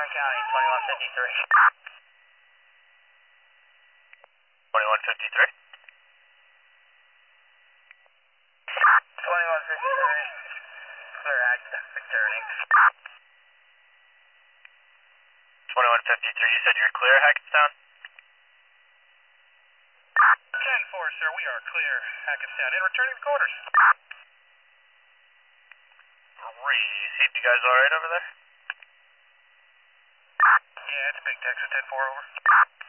County, 2153. 2153. 2153. Clear Hackettstown, returning. 2153, you said you're clear, Hackettstown? 10-4, sir, we are clear. Hackettstown, in returning to quarters. Repeat, you guys alright over there? Yeah, it's Big Texas, 10-4 over.